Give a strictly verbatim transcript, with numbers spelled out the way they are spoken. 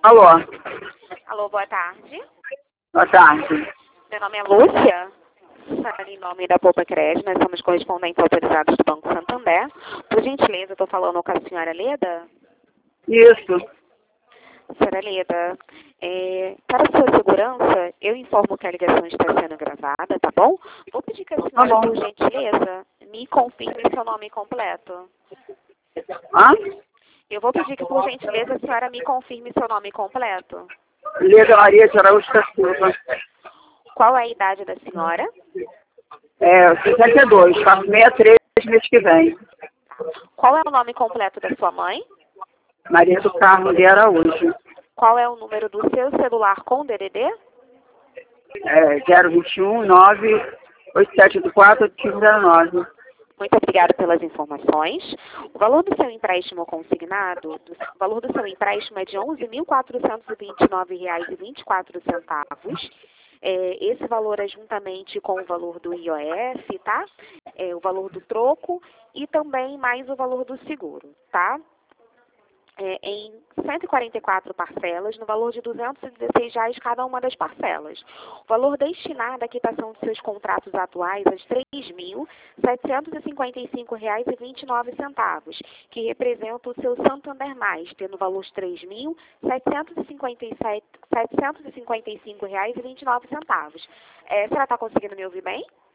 Alô, Alô, boa tarde. boa tarde. Meu nome é Lúcia. Em nome da Poupa Crédito, nós somos correspondentes autorizados do Banco Santander. Por gentileza, estou falando com a senhora Leda. Isso. Senhora Leda, é, para sua segurança, eu informo que a ligação está sendo gravada, tá bom? Vou pedir que a Tá senhora, bom. por gentileza, me confirme seu nome completo. Hã? Eu vou pedir que, por gentileza, a senhora me confirme seu nome completo. Leda Maria de Araújo da Silva. Qual é a idade da senhora? É, sessenta e dois, faço sessenta e três mês que vem. Qual é o nome completo da sua mãe? Maria do Carmo de Araújo. Qual é o número do seu celular com D D D? É, zero vinte e um, nove, oito sete oito quatro, oito cinco zero nove. Muito obrigada pelas informações. O valor do seu empréstimo consignado, do, o valor do seu empréstimo é de onze mil quatrocentos e vinte e nove reais e vinte e quatro centavos. É, esse valor é juntamente com o valor do I O F, tá? É, o valor do troco e também mais o valor do seguro, tá? É, em cento e quarenta e quatro parcelas, no valor de duzentos e dezesseis reais cada uma das parcelas. O valor destinado à quitação de seus contratos atuais é de três mil setecentos e cinquenta e cinco reais e vinte e nove centavos, que representa o seu Santander Mais, tendo valor de três mil setecentos e cinquenta e cinco reais e vinte e nove centavos. É, a senhora está conseguindo me ouvir bem?